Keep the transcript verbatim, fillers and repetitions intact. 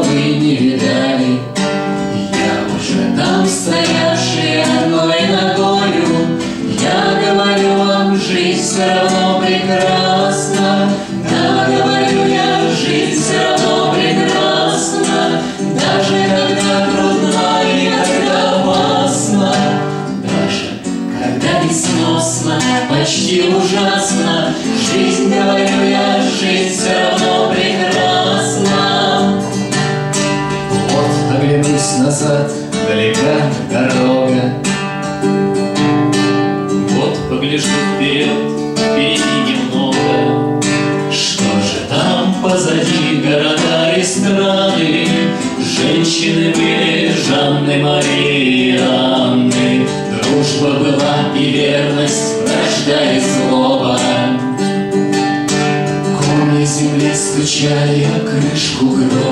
которого вы не видали. Я уже там стоявший одной ногою, я говорю вам, жизнь все равно прекрасна. Да, говорю я, жизнь все равно прекрасна, даже когда трудна и когда опасна, даже когда несносно, почти ужасно. Жизнь, говорю я, жизнь все равно прекрасна. Вот оглянусь назад, далека дорога, вот погляжу вперед, впереди немного. Что же там позади? Города и страны, женщины были Жанны, Марии и Анны. Дружба была и верность, вражда и злоба. Комья земли стучали о крышку гроба.